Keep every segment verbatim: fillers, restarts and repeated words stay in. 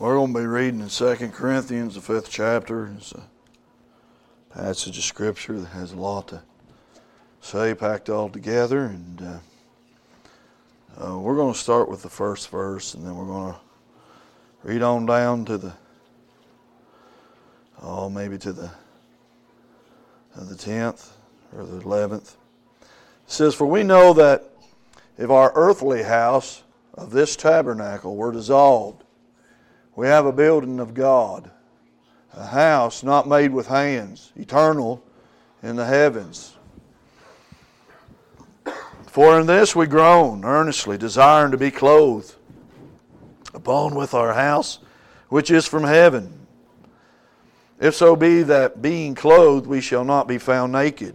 We're going to be reading in Second Corinthians, the fifth chapter. It's a passage of Scripture that has a lot to say packed all together. And uh, uh, we're going to start with the first verse, and then we're going to read on down to the, oh, maybe to the, uh, the tenth or the eleventh. It says, "For we know that if our earthly house of this tabernacle were dissolved, we have a building of God, a house not made with hands, eternal in the heavens. For in this we groan, earnestly desiring to be clothed upon with our house, which is from heaven. If so be that being clothed we shall not be found naked.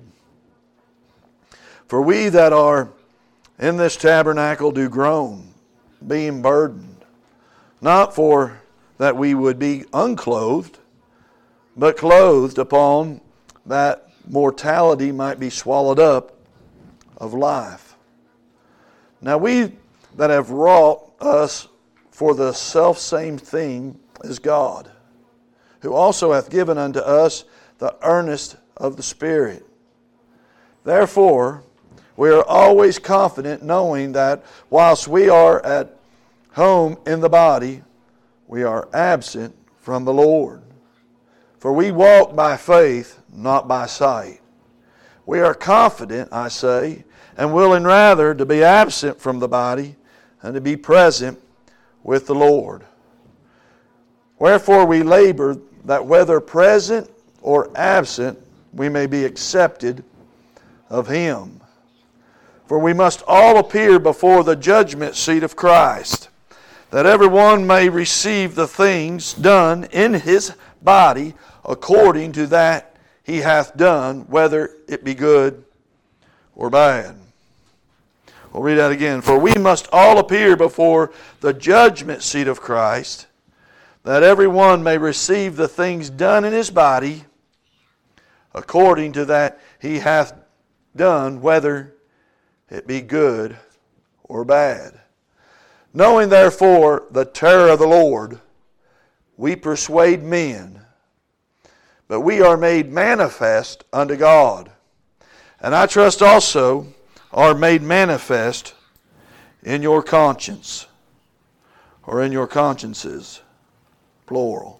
For we that are in this tabernacle do groan, being burdened, not for that we would be unclothed, but clothed upon that mortality might be swallowed up of life. Now we that have wrought us for the selfsame thing is God, who also hath given unto us the earnest of the Spirit. Therefore we are always confident, knowing that whilst we are at home in the body, we are absent from the Lord. For we walk by faith, not by sight. We are confident, I say, and willing rather to be absent from the body and to be present with the Lord. Wherefore we labor that whether present or absent, we may be accepted of Him. For we must all appear before the judgment seat of Christ, that every one may receive the things done in his body according to that he hath done, whether it be good or bad." We'll read that again. "For we must all appear before the judgment seat of Christ, that every one may receive the things done in his body according to that he hath done, whether it be good or bad. Knowing therefore the terror of the Lord, we persuade men, but we are made manifest unto God. And I trust also are made manifest in your conscience," or in your consciences, plural.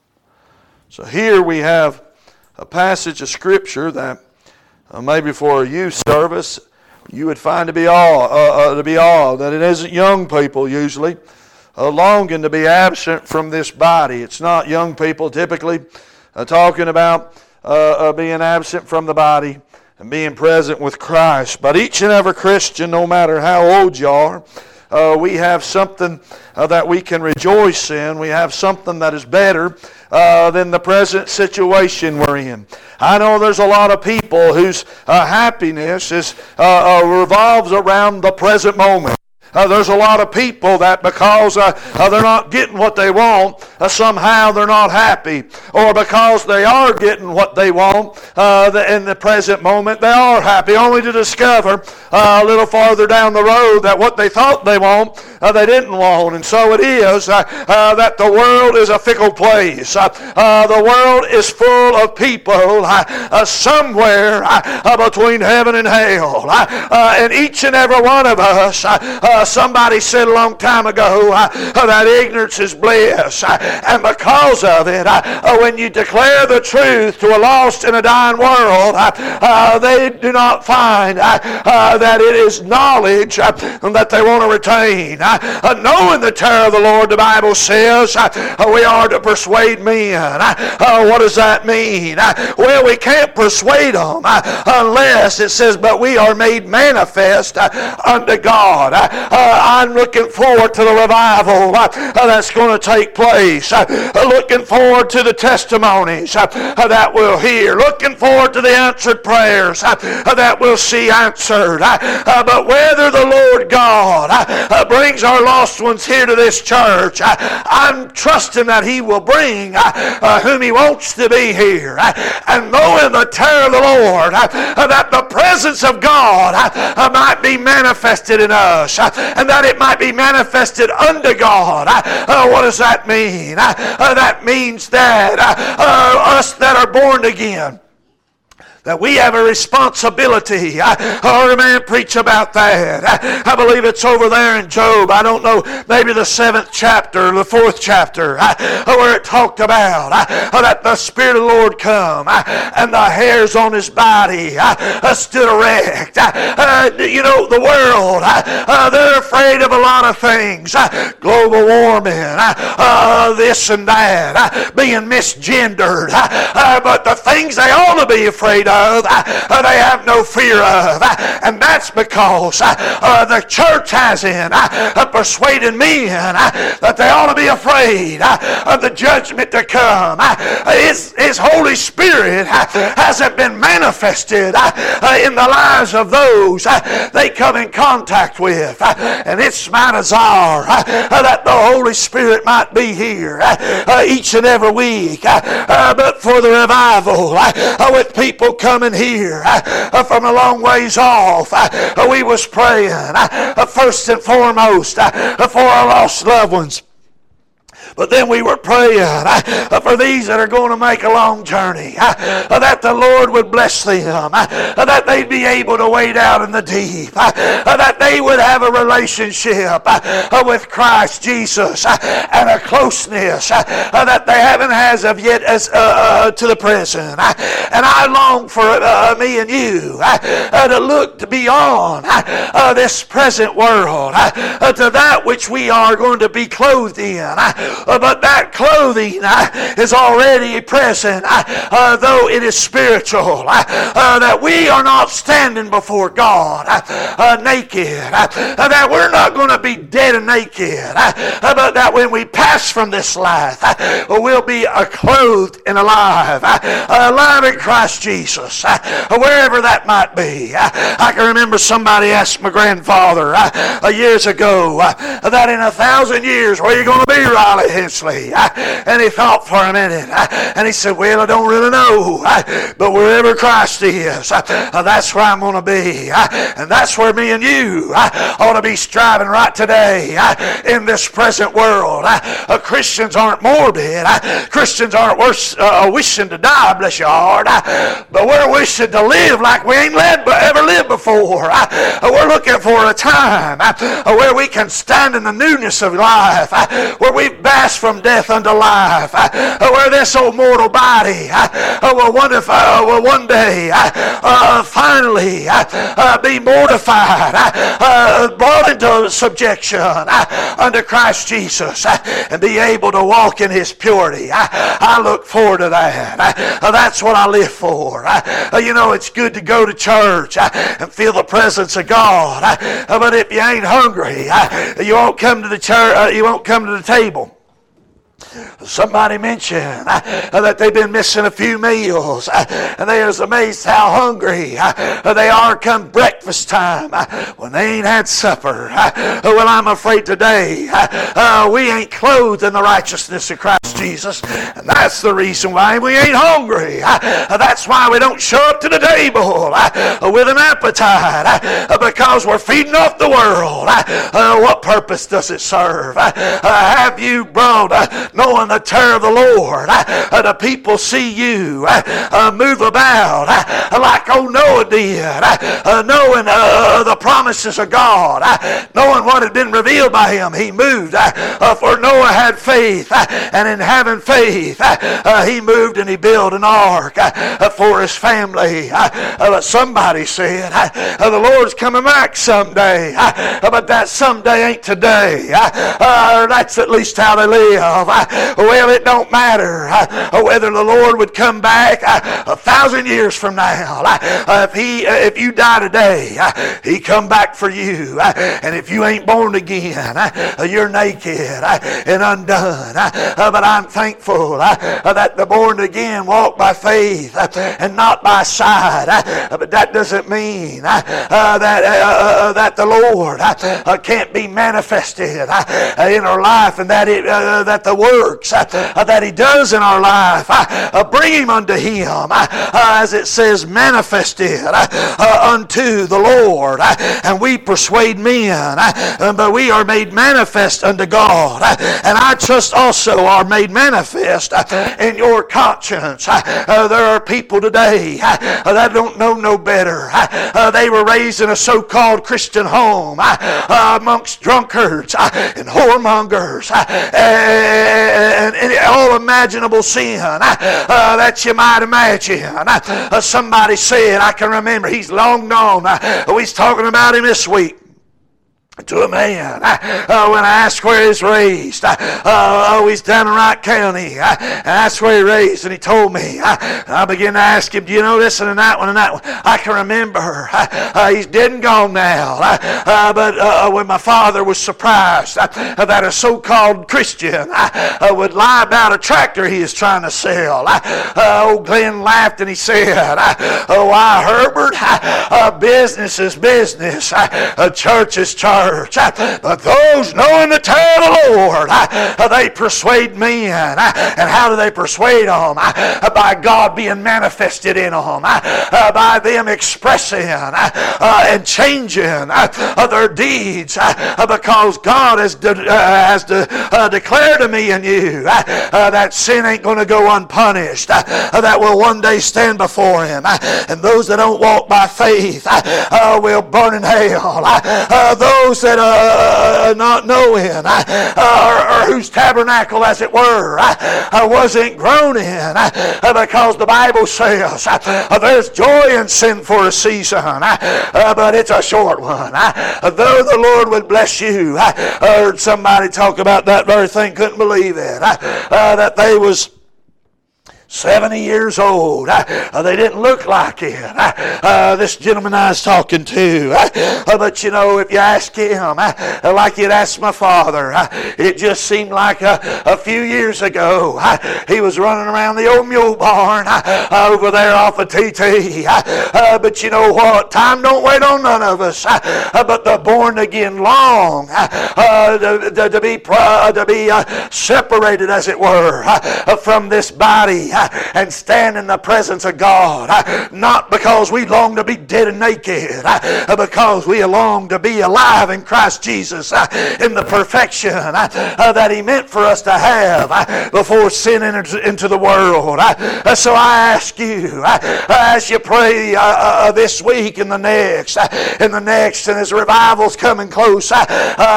So here we have a passage of Scripture that uh, maybe for a youth service you would find to be all uh, uh, to be all that it isn't young people usually uh, longing to be absent from this body. It's not young people typically uh, talking about uh, uh, being absent from the body and being present with Christ. But each and every Christian, no matter how old you are, uh, we have something uh, that we can rejoice in. We have something that is better uh, than the present situation we're in. I know there's a lot of people whose uh, happiness is uh, uh, revolves around the present moment. Uh, there's a lot of people that because uh, uh, they're not getting what they want, uh, somehow they're not happy. Or because they are getting what they want uh, the, in the present moment, they are happy, only to discover uh, a little farther down the road that what they thought they want, uh, they didn't want. And so it is uh, uh, that the world is a fickle place. Uh, uh, the world is full of people uh, uh, somewhere uh, between heaven and hell. Uh, uh, and each and every one of us, uh, uh, somebody said a long time ago uh, uh, that ignorance is bliss. Uh, and because of it, uh, uh, when you declare the truth to a lost and a dying world, uh, uh, they do not find uh, uh, that it is knowledge uh, that they want to retain. Uh, uh, knowing the terror of the Lord, the Bible says, uh, uh, we are to persuade men. Uh, uh, what does that mean? Uh, well, we can't persuade them uh, unless it says, but we are made manifest uh, unto God. Uh, Uh, I'm looking forward to the revival uh, uh, that's going to take place. Uh, uh, looking forward to the testimonies uh, uh, that we'll hear. Looking forward to the answered prayers uh, uh, that we'll see answered. Uh, uh, but whether the Lord God uh, uh, brings our lost ones here to this church, uh, I'm trusting that He will bring uh, uh, whom He wants to be here. Uh, and knowing the terror of the Lord, uh, uh, that the presence of God uh, uh, might be manifested in us. Uh, and that it might be manifested unto God. Uh, what does that mean? Uh, that means that uh, us that are born again, that we have a responsibility. I heard a man preach about that. I, I believe it's over there in Job. I don't know, maybe the seventh chapter, the fourth chapter, I, where it talked about I, that the Spirit of the Lord come I, and the hairs on his body I, I stood erect. I, uh, you know, the world, I, uh, they're afraid of a lot of things. I, global warming, I, uh, this and that, I, being misgendered. I, uh, but the things they ought to be afraid of, Uh, they have no fear of. Uh, and that's because uh, uh, the church hasn't uh, persuaded men uh, that they ought to be afraid uh, of the judgment to come. Uh, his, his Holy Spirit uh, hasn't been manifested uh, uh, in the lives of those uh, they come in contact with. Uh, and it's my desire uh, uh, that the Holy Spirit might be here uh, uh, each and every week. Uh, uh, but for the revival, uh, uh, with people coming here uh, from a long ways off, uh, we was praying uh, first and foremost uh, for our lost loved ones. But then we were praying uh, for these that are going to make a long journey, uh, that the Lord would bless them, uh, that they'd be able to wade out in the deep, uh, that they would have a relationship uh, with Christ Jesus uh, and a closeness uh, that they haven't as of yet as uh, uh, to the present. Uh, and I long for uh, me and you uh, uh, to look beyond uh, uh, this present world uh, uh, to that which we are going to be clothed in. Uh, Uh, but that clothing uh, is already present, uh, uh, though it is spiritual. Uh, uh, that we are not standing before God uh, uh, naked. Uh, uh, that we're not going to be dead and naked. Uh, uh, but that when we pass from this life, uh, we'll be uh, clothed and alive. Uh, uh, alive in Christ Jesus. Uh, wherever that might be. Uh, I can remember somebody asked my grandfather uh, uh, years ago uh, that in a thousand years, where are you going to be, Riley Hensley? Uh, and he thought for a minute, uh, and he said, well, I don't really know, uh, but wherever Christ is, uh, uh, that's where I'm going to be. Uh, and that's where me and you uh, ought to be striving right today uh, in this present world. Uh, uh, Christians aren't morbid. Uh, Christians aren't worse, uh, wishing to die, bless your heart, uh, but we're wishing to live like we ain't lived, but ever lived before. Uh, uh, we're looking for a time uh, uh, where we can stand in the newness of life, uh, where we've passed from death unto life, uh, uh, where this old mortal body uh, uh, will, one, uh, will one day uh, uh, finally uh, uh, be mortified, uh, uh, brought into subjection uh, unto Christ Jesus, uh, and be able to walk in His purity. I, I look forward to that. Uh, that's what I live for. Uh, you know, it's good to go to church uh, and feel the presence of God, uh, but if you ain't hungry, uh, you won't come to the church. Uh, you won't come to the table. Somebody mentioned uh, that they've been missing a few meals, uh, and they was amazed how hungry uh, they are come breakfast time uh, when they ain't had supper. Uh, well, I'm afraid today uh, uh, we ain't clothed in the righteousness of Christ Jesus, and that's the reason why we ain't hungry. Uh, that's why we don't show up to the table uh, with an appetite, uh, because we're feeding off the world. Uh, uh, what purpose does it serve? Uh, uh, have you brought uh, knowing the terror of the Lord, uh, the people see you uh, uh, move about uh, like old Noah did, uh, knowing uh, the promises of God, uh, knowing what had been revealed by him. He moved, uh, uh, for Noah had faith, uh, and in having faith, uh, uh, he moved and he built an ark uh, for his family. Uh, uh, but somebody said, uh, the Lord's coming back someday, uh, but that someday ain't today. Uh, uh, that's at least how they live. Uh, well, it don't matter uh, whether the Lord would come back uh, a thousand years from now. Uh, if he, uh, if you die today, uh, He come back for you. Uh, and if you ain't born again, uh, you're naked uh, and undone. Uh, but I I'm thankful that the born again walk by faith and not by sight. But that doesn't mean that that the Lord can't be manifested in our life, and that it that the works that He does in our life bring Him unto Him, as it says, manifested unto the Lord. And we persuade men, but we are made manifest unto God. And I trust also are made manifest in your conscience. There are people today that don't know no better. They were raised in a so-called Christian home amongst drunkards and whoremongers and all imaginable sin that you might imagine. Somebody said, I can remember, he's long gone. We was talking about him this week to a man uh, when I asked where he's raised. Uh, oh, he's down in Wright County. Uh, and that's where he raised. And he told me. Uh, and I began to ask him, do you know this and that one and that one? I can remember. Uh, uh, he's dead and gone now. Uh, uh, but uh, when my father was surprised uh, that a so-called Christian uh, uh, would lie about a tractor he is trying to sell. Uh, uh, old Glenn laughed and he said, uh, oh, why, Herbert, uh, uh, business is business. Uh, uh, church is church. But those knowing the terror of the Lord, they persuade men. And how do they persuade them? By God being manifested in them, by them expressing and changing their deeds, because God has, de- has de- declared to me and you that sin ain't going to go unpunished, that will one day stand before Him. And those that don't walk by faith will burn in hell. Those that uh, not knowing uh, or, or whose tabernacle, as it were, uh, wasn't grown in, uh, because the Bible says uh, there's joy in sin for a season, uh, but it's a short one. Uh, though the Lord would bless you, uh, I heard somebody talk about that very thing, couldn't believe it, uh, uh, that they was seventy years old. Uh, they didn't look like it. Uh, uh, this gentleman I was talking to. Uh, but you know, if you ask him, uh, like you'd ask my father, uh, it just seemed like a, a few years ago uh, he was running around the old mule barn uh, over there off of T T. Uh, uh, but you know what? Time don't wait on none of us. Uh, uh, but the born again long uh, uh, to, to, to be, uh, to be uh, separated, as it were, uh, from this body. And stand in the presence of God, not because we long to be dead and naked, because we long to be alive in Christ Jesus in the perfection that He meant for us to have before sin enters into the world. So I ask you, as you pray this week and the next, and the next, and as revival's coming close at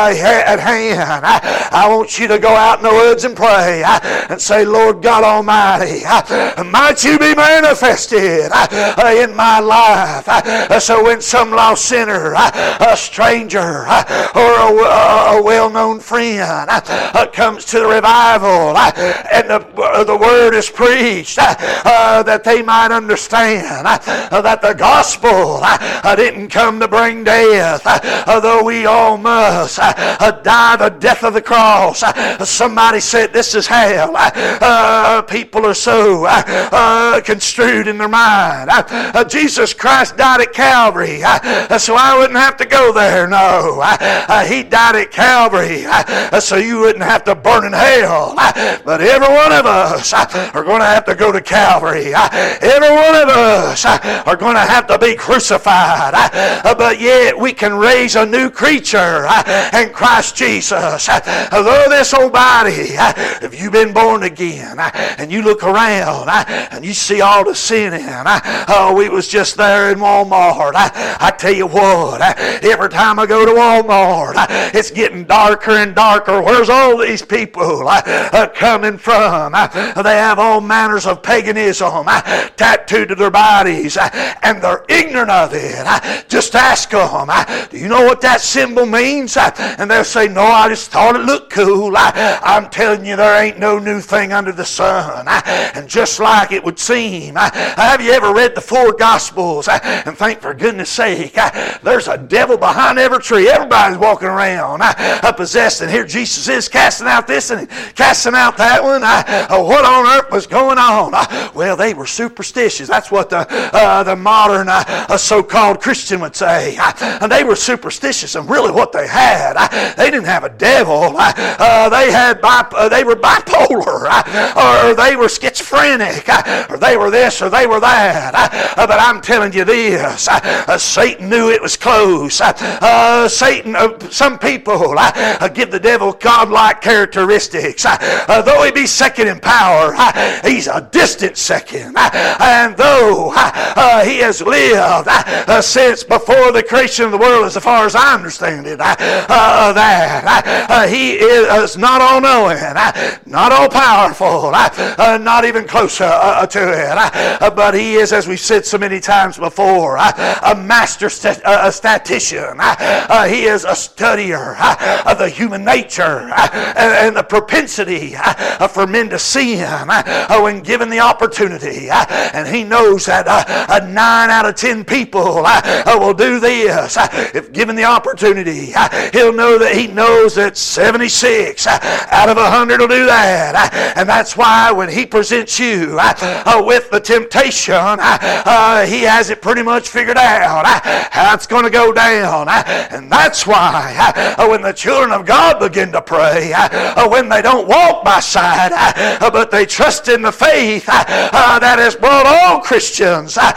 hand, I want you to go out in the woods and pray and say, Lord God Almighty, might you be manifested in my life. So when some lost sinner, a stranger, or a, a well-known friend comes to the revival and the, the word is preached, that they might understand that the gospel didn't come to bring death, though we all must die the death of the cross. Somebody said this is how uh, people are so uh, construed in their mind. Uh, Jesus Christ died at Calvary, uh, so I wouldn't have to go there. No, uh, He died at Calvary, uh, so you wouldn't have to burn in hell. Uh, but every one of us uh, are going to have to go to Calvary. Uh, every one of us uh, are going to have to be crucified. Uh, but yet we can raise a new creature uh, in Christ Jesus. Uh, though this old body, uh, if you've been born again uh, and you look around uh, and you see all the sin in, uh, oh, we was just there in Walmart. Uh, I tell you what, uh, every time I go to Walmart, uh, it's getting darker and darker. Where's all these people uh, uh, coming from? Uh, they have all manners of paganism uh, tattooed to their bodies, uh, and they're ignorant of it. Uh, just ask them, uh, do you know what that symbol means? Uh, and they'll say, no, I just thought it looked cool. Uh, I'm telling you, there ain't no new thing under the sun. Uh, And just like it would seem, have you ever read the four Gospels and think, for goodness sake, there's a devil behind every tree. Everybody's walking around possessed, and here Jesus is casting out this and casting out that one. What on earth was going on? Well, they were superstitious. That's what the uh, the modern uh, so-called Christian would say. And they were superstitious, and really what they had, they didn't have a devil. Uh, they had bi- uh, they were bipolar, or they were schizophrenic, or they were this, or they were that. Uh, but I'm telling you this, uh, Satan knew it was close. Uh, Satan, uh, some people uh, give the devil godlike characteristics. Uh, though he be second in power, uh, he's a distant second. Uh, and though uh, he has lived uh, since before the creation of the world, as far as I understand it, uh, uh, that uh, he is not all-knowing, uh, not all-powerful, uh, uh, not even closer uh, to it. Uh, but he is, as we've said so many times before, uh, a master stat- uh, a statistician. Uh, uh, he is a studier uh, of the human nature uh, and, and the propensity uh, for men to sin uh, when given the opportunity. Uh, and he knows that uh, uh, nine out of ten people uh, uh, will do this uh, if given the opportunity. Uh, he'll know that he knows that seventy-six uh, out of one hundred will do that. Uh, and that's why when he presents you uh, uh, with the temptation, uh, uh, he has it pretty much figured out uh, how it's going to go down. Uh, and that's why uh, when the children of God begin to pray, uh, when they don't walk by sight, uh, but they trust in the faith uh, uh, that has brought all Christians uh,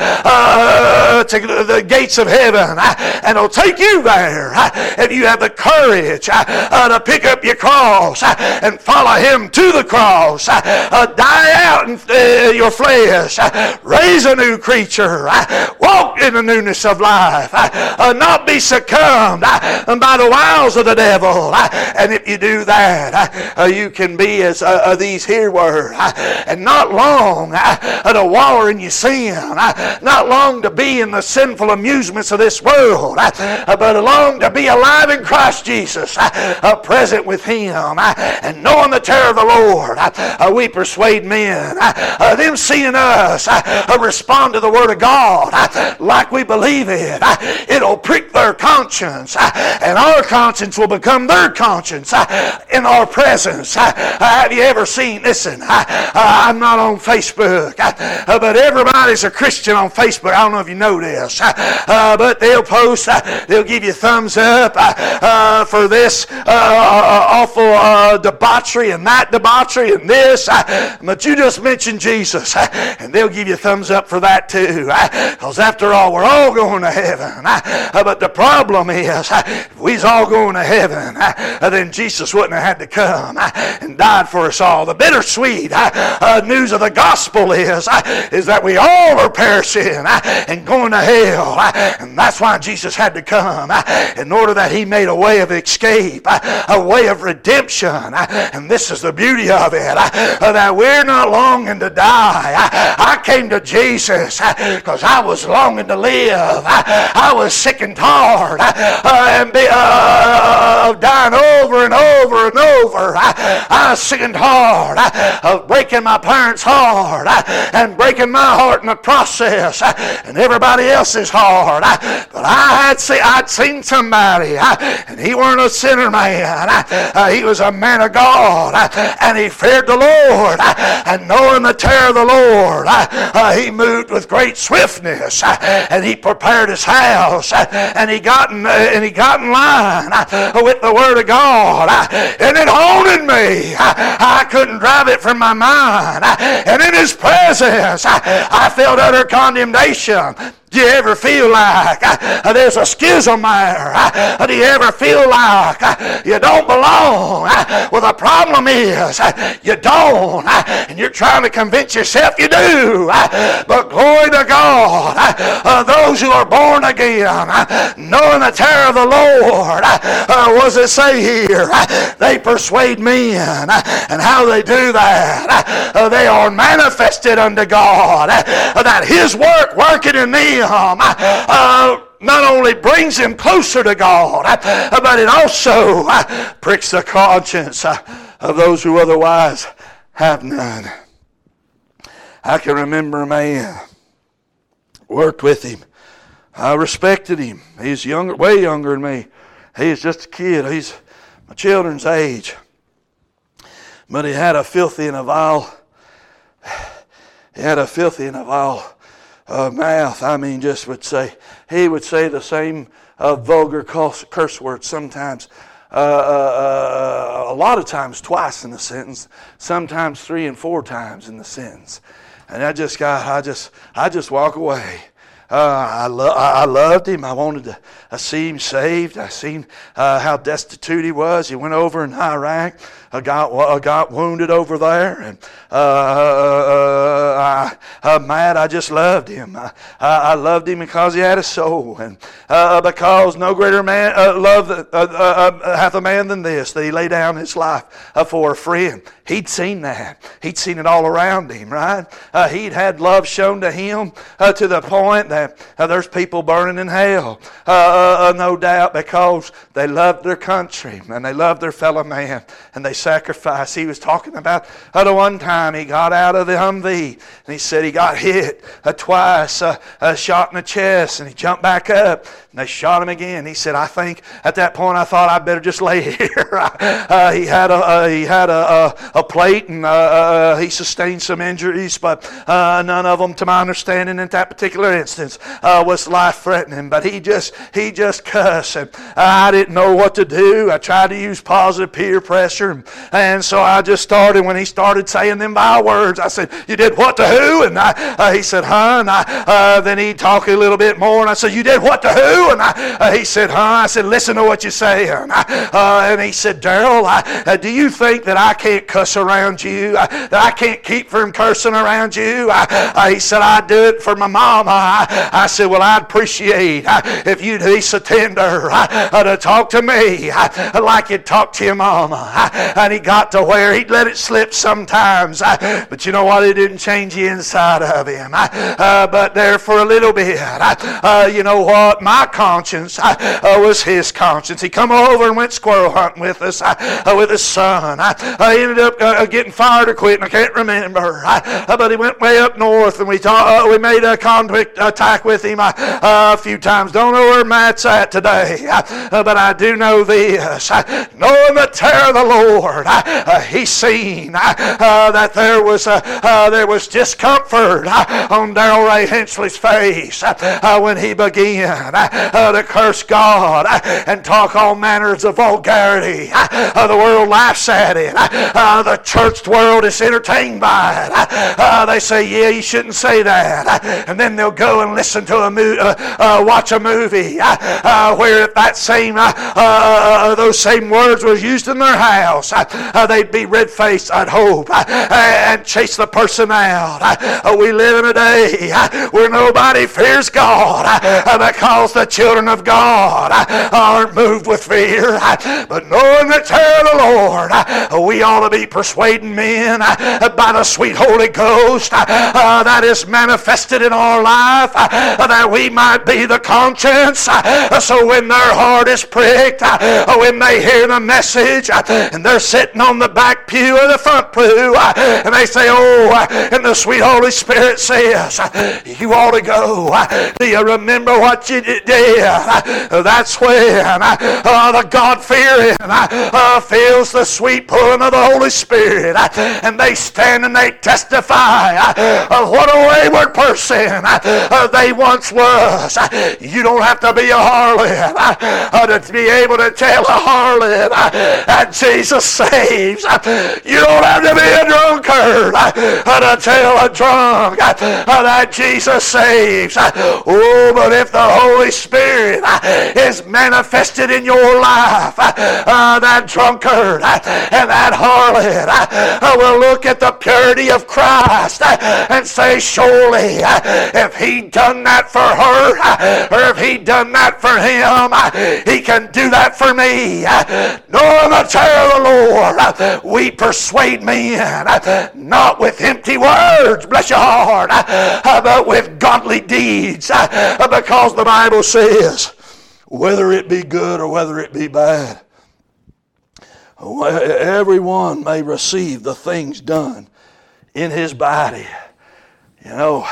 uh, to the gates of heaven, uh, and it'll take you there uh, if you have the courage uh, uh, to pick up your cross uh, and follow him to the cross, uh, uh, die out in uh, your flesh, uh, raise a new creature, uh, walk in the newness of life, uh, uh, not be succumbed uh, by the wiles of the devil. Uh, and if you do that, uh, uh, you can be as uh, uh, these here were, uh, and not long uh, to wallow in your sin, uh, not long to be in the sinful amusements of this world, uh, but long to be alive in Christ Jesus, uh, uh, present with him, uh, and knowing the terror of the Lord. Uh, uh, we persuade men, uh, uh, them seeing us uh, uh, respond to the Word of God uh, like we believe it. Uh, it'll prick their conscience, uh, and our conscience will become their conscience uh, in our presence. Uh, uh, have you ever seen, listen, uh, uh, I'm not on Facebook, uh, uh, but everybody's a Christian on Facebook. I don't know if you know this, uh, uh, but they'll post, uh, they'll give you thumbs up uh, uh, for this uh, uh, awful uh, debauchery and that debauchery and this, uh, but you just mentioned Jesus, uh, and they'll give you thumbs up for that too, because uh, after all, we're all going to heaven. Uh, but the problem is, uh, if we's all going to heaven, uh, then Jesus wouldn't have had to come uh, and died for us all. The bittersweet uh, uh, news of the gospel is, uh, is that we all are perishing uh, and going to hell. Uh, and that's why Jesus had to come, uh, in order that he made a way of escape, uh, a way of redemption. Uh, and this is the beauty of it, uh, that we're not longing to die. Uh, I came to Jesus because uh, I was longing to live. Uh, I was sick and tired uh, and be, uh, of dying over and over and over. Uh, I was sick and tired uh, of breaking my parents' heart uh, and breaking my heart in the process, uh, and everybody else's heart. Uh, but I had see, I'd seen somebody, uh, and he weren't a sinner man. Uh, uh, he was a man of God, uh, and he feared the Lord. Uh, and knowing the terror of the Lord, uh, uh, he moved with great swiftness, uh, and he prepared his house, uh, and he got in, uh, and he got in line uh, with the Word of God, uh, and it haunted me. Uh, I couldn't drive it from my mind, uh, and in His presence, uh, I felt utter condemnation. Do you ever feel like uh, there's a schism there? Uh, do you ever feel like uh, you don't belong? Uh, well, the problem is uh, you don't, uh, and you're trying to convince yourself you do. Uh, but glory to God, uh, uh, those who are born again, uh, knowing the terror of the Lord, uh, uh, what does it say here? Uh, they persuade men, uh, and how they do that? Uh, they are manifested unto God, uh, that His work working in them Uh, not only brings him closer to God, uh, but it also uh, pricks the conscience uh, of those who otherwise have none. I can remember a man, worked with him. I respected him. He's younger, way younger than me. He's just a kid. He's my children's age. But he had a filthy and a vile, he had a filthy and a vile uh, mouth. I mean, just would say, he would say the same uh, vulgar curse words sometimes. Uh, uh, uh, a lot of times twice in the sentence, sometimes three and four times in the sentence. And I just got, I just, I just walk away. Uh, I, lo- I loved him. I wanted to I see him saved. I seen uh, how destitute he was. He went over in Iraq. I got I got wounded over there, and uh, uh, I, uh, Matt, I just loved him. I, I loved him because he had a soul, and uh, because no greater man uh, love uh, uh, uh, hath a man than this, that he lay down his life uh, for a friend. He'd seen that. He'd seen it all around him, right? Uh, he'd had love shown to him uh, to the point that uh, there's people burning in hell, uh, uh, no doubt, because they loved their country and they loved their fellow man and they sacrificed. He was talking about uh, the one time he got out of the Humvee and he said he got hit uh, twice, uh, uh, shot in the chest, and he jumped back up and they shot him again. He said, I think at that point I thought I'd better just lay here. uh, he had a uh, he had a, a, a plate and uh, uh, he sustained some injuries, but uh, none of them, to my understanding, in that particular instance, uh, was life-threatening. But he just he just cussed, and I didn't know what to do. I tried to use positive peer pressure, and, and so I just started. When he started saying them vile words, I said, "You did what to who?" And I, uh, he said, "Huh?" And I, uh, then he talked a little bit more, and I said, "You did what to who?" And I, uh, he said, "Huh?" I said, "Listen to what you're saying." And, I, uh, and he said, "Darrell, uh, do you think that I can't cuss around you? Uh, that I can't keep from cursing around you?" I, uh, he said, "I do it for my mama." I, I said, "Well, I'd appreciate uh, if you'd be so tender uh, uh, to talk to me uh, like you'd talk to your mama." Uh, and he got to where he'd let it slip sometimes, uh, but you know what? It didn't change the inside of him. Uh, uh, but there for a little bit, uh, uh, you know what? My conscience uh, uh, was his conscience. He come over and went squirrel hunting with us, uh, uh, with his son. Uh, I ended up uh, getting fired or quitting. I can't remember. Uh, but he went way up north, and we ta- uh, we made a convict attack with him uh, uh, a few times. Don't know where Matt's at today, uh, but I do know this. Uh, knowing the terror of the Lord, uh, uh, he seen uh, uh, that there was uh, uh, there was discomfort uh, on Darrell Ray Hensley's face uh, uh, when he began uh, uh, to curse God uh, and talk all manners of vulgarity. Uh, uh, the world laughs at it. Uh, uh, the church world is entertained by it. Uh, uh, they say, "Yeah, you shouldn't say that," uh, and then they'll go and listen to a movie, uh, uh, watch a movie uh, uh, where if that same uh, uh, those same words was used in their house, uh, uh, they'd be red-faced, I'd hope, uh, and chase the person out. Uh, we live in a day uh, where nobody fears God uh, because the children of God uh, aren't moved with fear. Uh, but knowing the terror of the Lord, uh, we ought to be persuading men uh, by the sweet Holy Ghost uh, uh, that is manifested in our life, uh, that we might be the conscience. Uh, so when their heart is pricked, uh, when they hear the message, uh, and they're sitting on the back pew or the front pew, uh, and they say, "Oh," uh, and the sweet Holy Spirit says, uh, "You ought to go. Uh, do you remember what you did?" Uh, that's when uh, uh, the God-fearing uh, uh, feels the sweet pulling of the Holy Spirit, uh, and they stand and they testify uh, of what a wayward person uh, uh, they once was. Uh, you don't have to be a harlot uh, uh, to be able to tell a harlot uh, that Jesus saves. Uh, you don't have to be a drunkard uh, uh, to tell a drunk uh, uh, that Jesus saves. Uh, oh, but if the Holy Spirit uh, is manifested in your life, uh, uh, that drunkard uh, and that harlot uh, uh, will look at the purity of Christ uh, and say, "Surely uh, if he done that for her, uh, or if he done that for him, uh, he can do that for me." Uh, knowing the terror of the Lord, uh, we persuade men, uh, not with empty words, bless your heart, uh, but with godly deeds, uh, because the Bible says, whether it be good or whether it be bad, everyone may receive the things done in his body You know,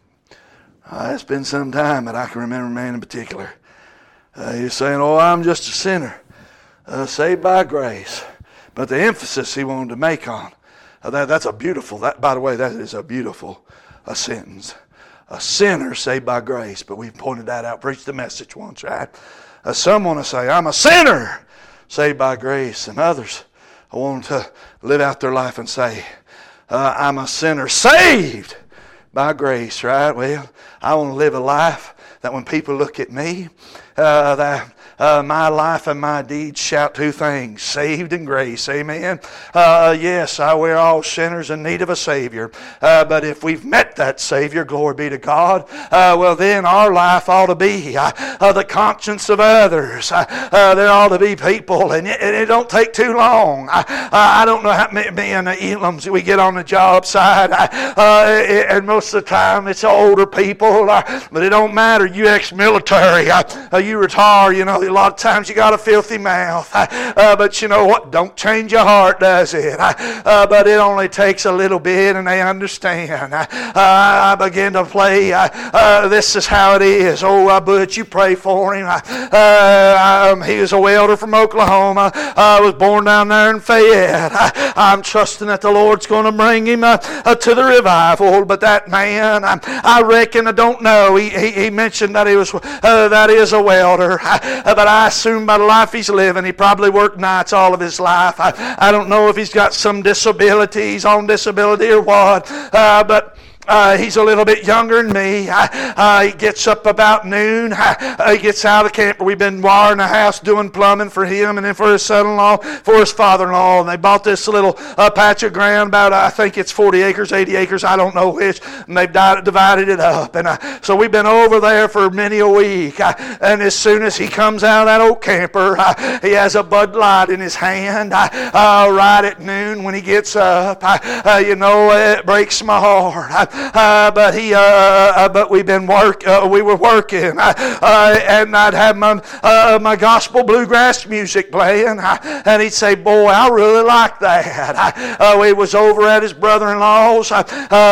uh, it's been some time, but I can remember a man in particular. Uh, he was saying, oh, I'm just a sinner, uh, saved by grace. But the emphasis he wanted to make on, uh, that, that's a beautiful, that, by the way, that is a beautiful uh, sentence. A sinner saved by grace. But we've pointed that out, preached the message once, right? Uh, some want to say, I'm a sinner saved by grace. And others want to live out their life and say, uh, I'm a sinner saved by grace, right? Well, I want to live a life that when people look at me, uh, that uh, my life and my deeds shout two things, saved and grace. Amen. Uh, yes, I we're all sinners in need of a Savior. Uh, but if we've met that Savior, glory be to God, uh, well then our life ought to be uh, uh, the conscience of others. Uh, uh, there ought to be people, and it, and it don't take too long. I, I don't know how many in the Elams we get on the job site, uh, and most of the time it's older people, uh, but it don't matter. You ex-military, uh, you retire, you know, a lot of times you got a filthy mouth, uh, but you know what? Don't change your heart, does it? Uh, but it only takes a little bit, and they understand. Uh, I begin to play. Uh, uh, this is how it is. Oh, uh, Butch, you pray for him. Uh, um, he was a welder from Oklahoma. I uh, was born down there in Fayette. I, I'm trusting that the Lord's going to bring him uh, uh, to the revival. But that man, I, I reckon, I don't know. He, he, he mentioned that he was uh, that is a welder. Uh, but I assume by the life he's living, he probably worked nights all of his life. I, I don't know if he's got some disabilities, on disability or what. Uh, but Uh, he's a little bit younger than me. Uh, he gets up about noon. Uh, he gets out of the camper. We've been wiring the house, doing plumbing for him and then for his son-in-law, for his father-in-law. And they bought this little uh, patch of ground, about I think it's forty acres, eighty acres, I don't know which. And they've divided it up. And uh, so we've been over there for many a week. Uh, and as soon as he comes out of that old camper, uh, he has a Bud Light in his hand. Uh, uh, right at noon when he gets up, uh, uh, you know, it breaks my heart. Uh, Uh, but he, uh, uh, but we've been work. Uh, we were working, uh, uh, and I'd have my uh, my gospel bluegrass music playing, uh, and he'd say, "Boy, I really like that." Uh, we was over at his brother-in-law's. Uh,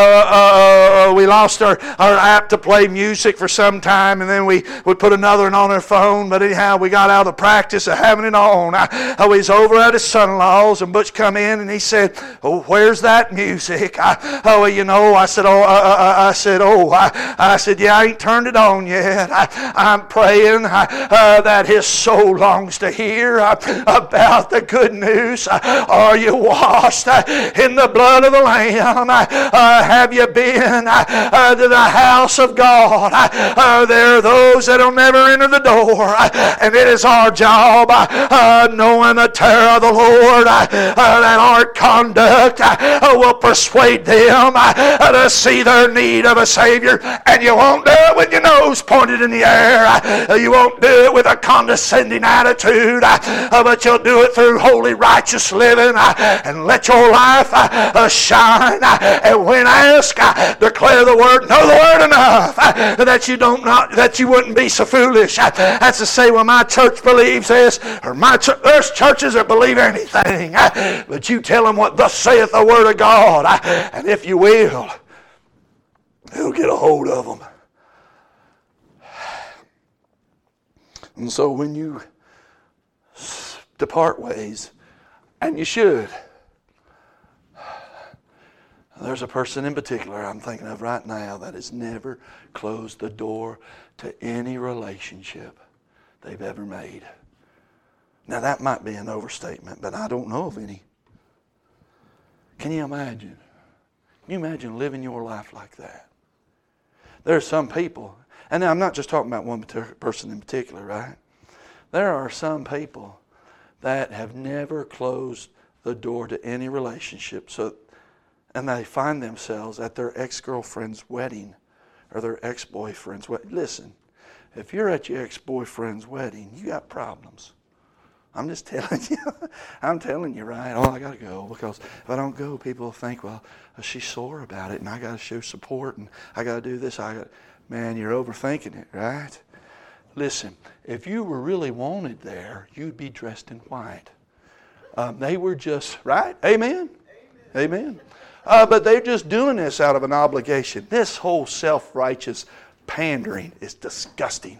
uh, uh, we lost our, our app to play music for some time, and then we would put another one on our phone. But anyhow, we got out of the practice of having it on. Uh, uh, we was over at his son-in-law's, and Butch come in and he said, "Oh, where's that music?" I, oh, well, you know, I said, "Oh." Uh, uh, I said, oh, I, I said, yeah, I ain't turned it on yet. I, I'm praying uh, uh, that his soul longs to hear uh, about the good news. Uh, are you washed uh, in the blood of the Lamb? Uh, uh, have you been uh, uh, to the house of God? Uh, uh, there are those that will never enter the door, uh, and it is our job, uh, uh, knowing the terror of the Lord, uh, uh, that our conduct uh, will persuade them uh, to see their need of a Savior. And you won't do it with your nose pointed in the air. Uh, you won't do it with a condescending attitude, uh, but you'll do it through holy, righteous living, uh, and let your life uh, uh, shine. Uh, and when asked, uh, declare the word, know the word enough uh, that you don't not that you wouldn't be so foolish. Uh, that's to say, well, my church believes this, or my ch- there's churches that believe anything. Uh, but you tell them what thus saith the word of God, uh, and if you will, he'll get a hold of them. And so when you depart ways, and you should, there's a person in particular I'm thinking of right now that has never closed the door to any relationship they've ever made. Now that might be an overstatement, but I don't know of any. Can you imagine? Can you imagine living your life like that? There are some people, and I'm not just talking about one person in particular, right? There are some people that have never closed the door to any relationship, so, and they find themselves at their ex-girlfriend's wedding or their ex-boyfriend's wedding. Listen, if you're at your ex-boyfriend's wedding, you got problems. I'm just telling you. I'm telling you, right? Oh, I got to go, because if I don't go, people will think, well, she's sore about it, and I got to show support, and I got to do this. I got, man, you're overthinking it, right? Listen, if you were really wanted there, you'd be dressed in white. Um, they were just, right? Amen? Amen. Amen. Uh, but they're just doing this out of an obligation. This whole self-righteous pandering is disgusting.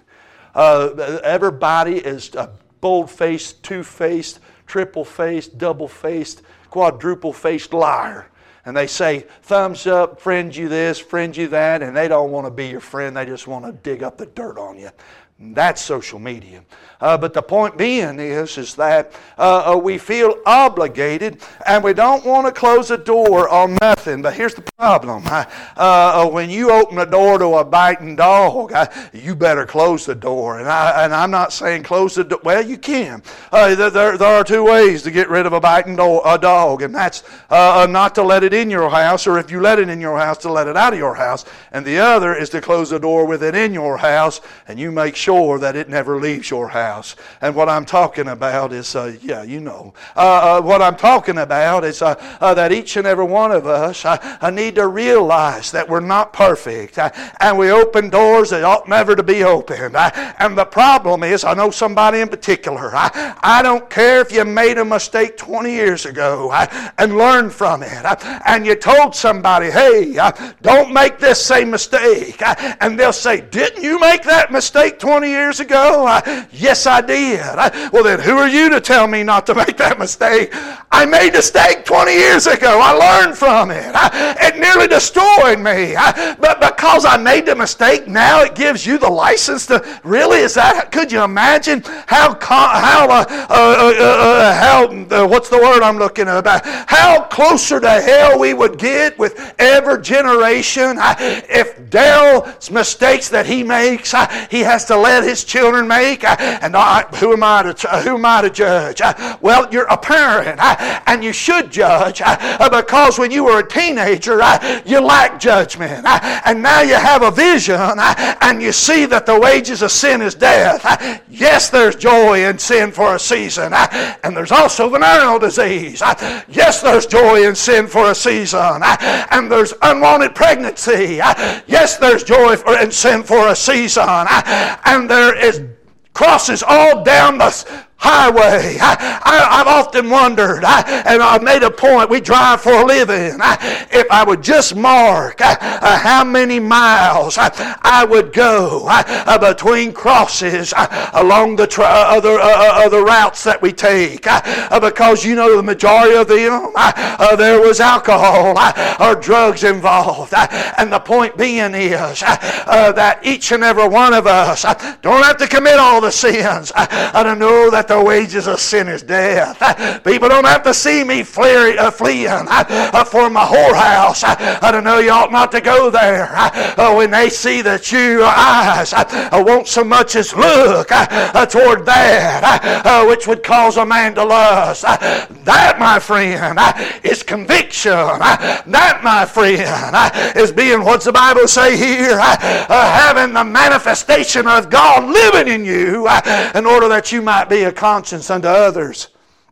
Uh, everybody is a bold-faced, two-faced, triple-faced, double-faced, quadruple-faced liar. And they say, thumbs up, friend you this, friend you that, and they don't want to be your friend. They just want to dig up the dirt on you. That's social media. Uh, but the point being is, is that uh, uh, we feel obligated and we don't want to close the door on nothing. But here's the problem. Uh, uh, when you open the door to a biting dog, uh, you better close the door. And, I, and I'm not saying close the door. Well, you can. Uh, there, there are two ways to get rid of a biting do- a dog. And that's uh, not to let it in your house, or if you let it in your house, to let it out of your house. And the other is to close the door with it in your house, and you make sure that it never leaves your house. And what I'm talking about is, uh, yeah, you know. Uh, uh, what I'm talking about is uh, uh, that each and every one of us uh, uh, need to realize that we're not perfect. Uh, and we open doors that ought never to be opened. Uh, and the problem is, I know somebody in particular. I, I don't care if you made a mistake twenty years ago uh, and learned from it. Uh, and you told somebody, hey, uh, don't make this same mistake. Uh, and they'll say, didn't you make that mistake twenty years ago? Uh, yes, I did. Uh, well, then who are you to tell me not to make that mistake? I made a mistake twenty years ago. I learned from it. Uh, it nearly destroyed me. Uh, but because I made the mistake, now it gives you the license to, really, is that, could you imagine how, how, uh, uh, uh, uh, how uh, what's the word I'm looking about? How closer to hell we would get with every generation uh, if Daryl's mistakes that he makes, uh, he has to let his children make, uh, and I, who am I to uh, who am I to judge? Uh, well, you're a parent, uh, and you should judge, uh, because when you were a teenager, uh, you lacked judgment, uh, and now you have a vision, uh, and you see that the wages of sin is death. Uh, yes, there's joy in sin for a season, uh, and there's also venereal disease. Uh, yes, there's joy in sin for a season, uh, and there's unwanted pregnancy. Uh, yes, there's joy for, in sin for a season. Uh, and there is crosses all down the highway. I, I, I've often wondered, I, and I've made a point, we drive for a living. I, if I would just mark uh, uh, how many miles uh, I would go uh, uh, between crosses uh, along the tra- uh, other, uh, other routes that we take, uh, uh, because you know the majority of them, uh, uh, there was alcohol uh, or drugs involved. Uh, and the point being is uh, uh, that each and every one of us uh, don't have to commit all the sins uh, uh, to know that the wages of sin is death. People don't have to see me flee, uh, fleeing uh, for my whorehouse. Uh, I don't know, you ought not to go there. Uh, when they see that your eyes uh, won't so much as look uh, toward that uh, which would cause a man to lust. Uh, that, my friend, uh, is conviction. Uh, that, my friend, uh, is being, what's the Bible say here? Uh, uh, having the manifestation of God living in you uh, in order that you might be a conscience unto others,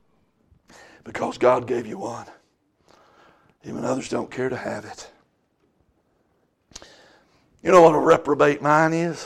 because God gave you one, even others don't care to have it. You know what a reprobate mind is?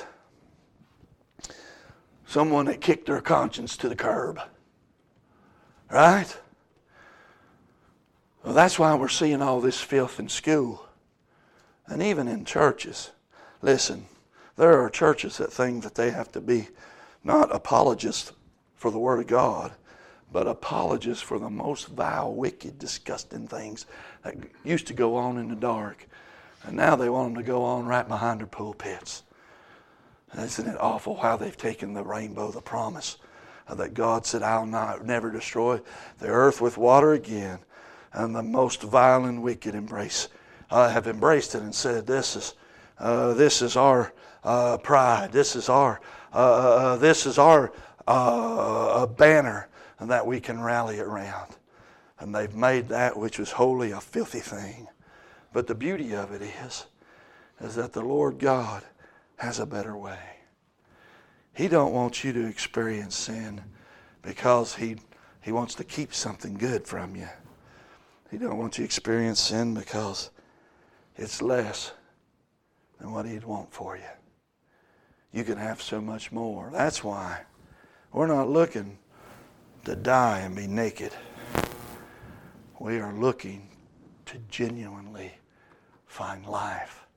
Someone that kicked their conscience to the curb. Right? Well, that's why we're seeing all this filth in school and even in churches. Listen, there are churches that think that they have to be not apologists for the Word of God, but apologists for the most vile, wicked, disgusting things that used to go on in the dark. And now they want them to go on right behind their pulpits. And isn't it awful how they've taken the rainbow, the promise uh, that God said, I'll not, never destroy the earth with water again. And the most vile and wicked embrace, uh, have embraced it and said, this is, uh, this is our uh, pride. This is our, uh, uh, this is our Uh, a banner that we can rally around. And they've made that which was holy a filthy thing. But the beauty of it is, is that the Lord God has a better way. He don't want you to experience sin because he, he wants to keep something good from you. He don't want you to experience sin because it's less than what He'd want for you. You can have so much more. That's why we're not looking to die and be naked. We are looking to genuinely find life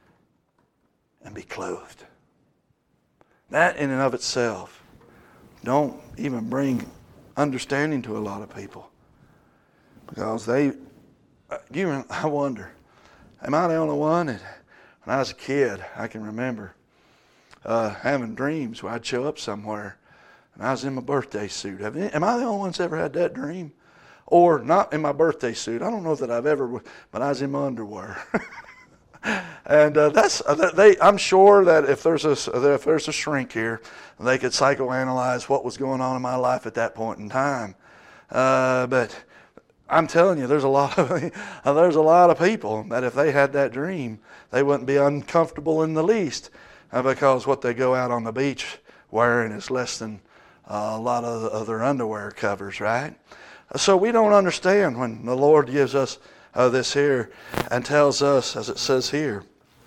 and be clothed. That in and of itself don't even bring understanding to a lot of people. Because they, you, I wonder, am I the only one that, when I was a kid, I can remember uh, having dreams where I'd show up somewhere and I was in my birthday suit. Have, am I the only one that's ever had that dream? Or not in my birthday suit. I don't know that I've ever, but I was in my underwear. And uh, that's uh, they. I'm sure that if there's a if there's a shrink here, they could psychoanalyze what was going on in my life at that point in time. Uh, but I'm telling you, there's a lot of there's a lot of people that if they had that dream, they wouldn't be uncomfortable in the least, uh, because what they go out on the beach wearing is less than uh, a lot of other underwear covers, right? So we don't understand when the Lord gives us uh, this here and tells us, as it says here,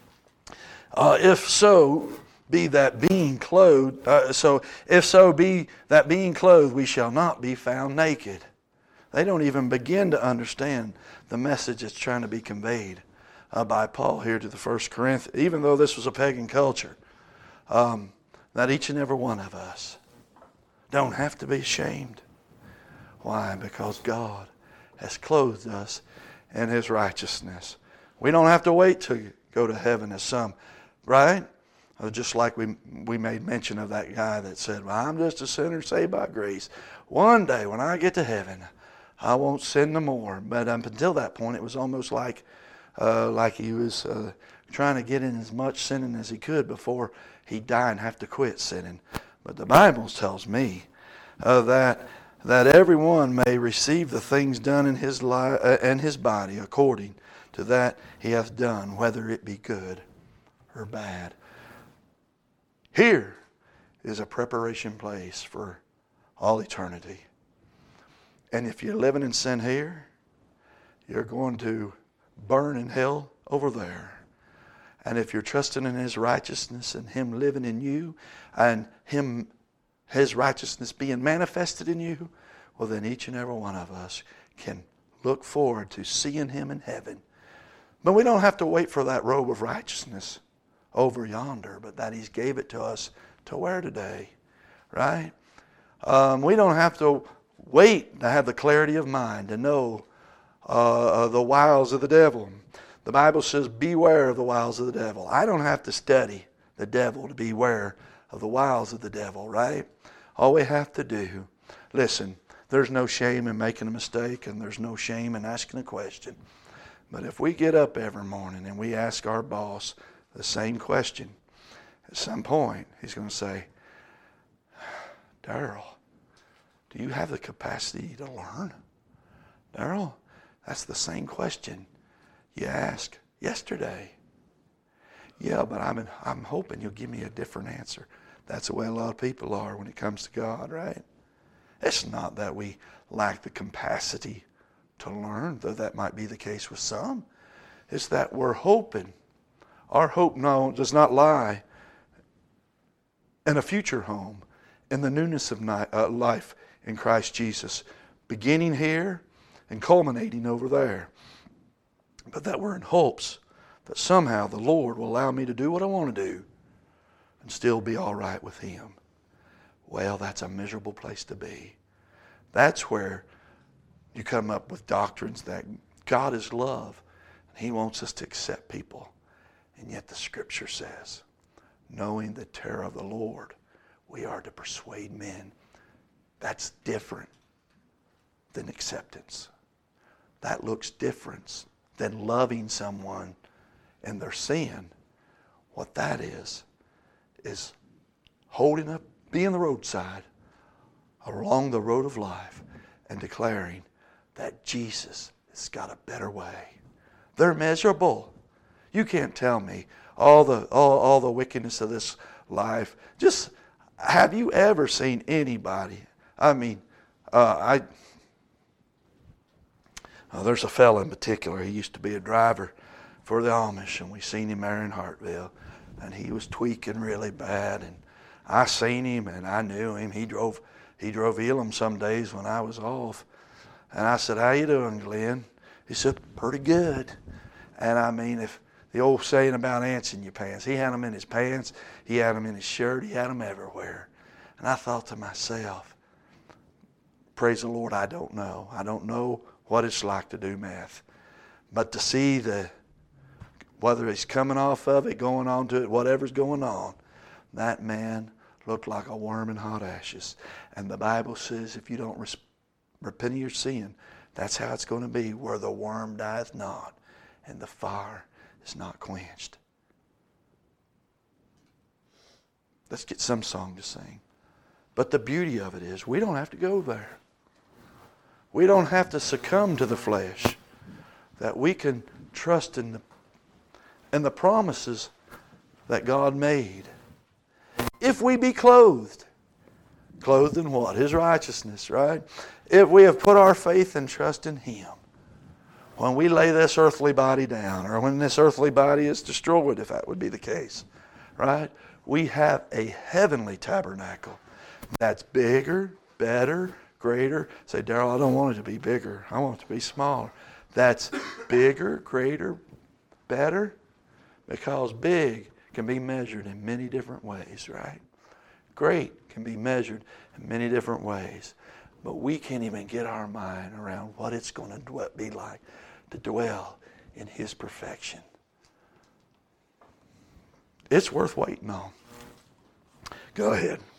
uh, if so be that being clothed, uh, so if so be that being clothed, we shall not be found naked. They don't even begin to understand the message that's trying to be conveyed uh, by Paul here to the First Corinthians, even though this was a pagan culture, um, that each and every one of us don't have to be ashamed. Why? Because God has clothed us in His righteousness. We don't have to wait to go to heaven as some, right? Uh, just like we we made mention of that guy that said, well, I'm just a sinner saved by grace. One day when I get to heaven, I won't sin no more. But up until that point, it was almost like uh, like he was uh, trying to get in as much sinning as he could before he'd die and have to quit sinning. But the Bible tells me uh, that that everyone may receive the things done in his life uh, and his body according to that he hath done, whether it be good or bad. Here is a preparation place for all eternity. And if you're living in sin here, you're going to burn in hell over there. And if you're trusting in His righteousness and Him living in you and Him, His righteousness being manifested in you, well then each and every one of us can look forward to seeing Him in heaven. But we don't have to wait for that robe of righteousness over yonder, but that He's gave it to us to wear today, right? Um, we don't have to wait to have the clarity of mind to know uh, the wiles of the devil. The Bible says, beware of the wiles of the devil. I don't have to study the devil to beware of the wiles of the devil, right? All we have to do, listen, there's no shame in making a mistake and there's no shame in asking a question. But if we get up every morning and we ask our boss the same question, at some point he's going to say, Daryl, do you have the capacity to learn? Daryl, that's the same question you asked yesterday. Yeah, but I'm, I'm hoping you'll give me a different answer. That's the way a lot of people are when it comes to God, right? It's not that we lack the capacity to learn, though that might be the case with some. It's that we're hoping. Our hope no, does not lie in a future home, in the newness of ni- uh, life in Christ Jesus, beginning here and culminating over there. But that we're in hopes that somehow the Lord will allow me to do what I want to do and still be all right with Him. Well, that's a miserable place to be. That's where you come up with doctrines that God is love and He wants us to accept people. And yet the Scripture says, knowing the terror of the Lord, we are to persuade men. That's different than acceptance. That looks different than loving someone in their sin. What that is, is holding up, being the roadside, along the road of life, and declaring that Jesus has got a better way. They're miserable. You can't tell me all the all, all the wickedness of this life. Just, have you ever seen anybody? I mean, uh, I. Uh, there's a fella in particular. He used to be a driver for the Amish, and we seen him there in Hartville, and he was tweaking really bad. And I seen him, and I knew him. He drove he drove Elam some days when I was off, and I said, "How you doing, Glenn?" He said, pretty good. And I mean, if the old saying about ants in your pants, he had them in his pants, he had them in his shirt, he had them everywhere. And I thought to myself, praise the Lord, I don't know. I don't know what it's like to do math. But to see the, whether he's coming off of it, going on to it, whatever's going on, that man looked like a worm in hot ashes. And the Bible says if you don't res- repent of your sin, that's how it's going to be, where the worm dieth not and the fire is not quenched. Let's get some song to sing. But the beauty of it is we don't have to go there. We don't have to succumb to the flesh. That we can trust in the, in the promises that God made. If we be clothed. Clothed in what? His righteousness, right? If we have put our faith and trust in Him. When we lay this earthly body down, or when this earthly body is destroyed, if that would be the case, right? We have a heavenly tabernacle that's bigger, better, greater. Say, Darrell, I don't want it to be bigger. I want it to be smaller. That's bigger, greater, better, because big can be measured in many different ways, right? Great can be measured in many different ways. But we can't even get our mind around what it's going to be like to dwell in His perfection. It's worth waiting on. Go ahead.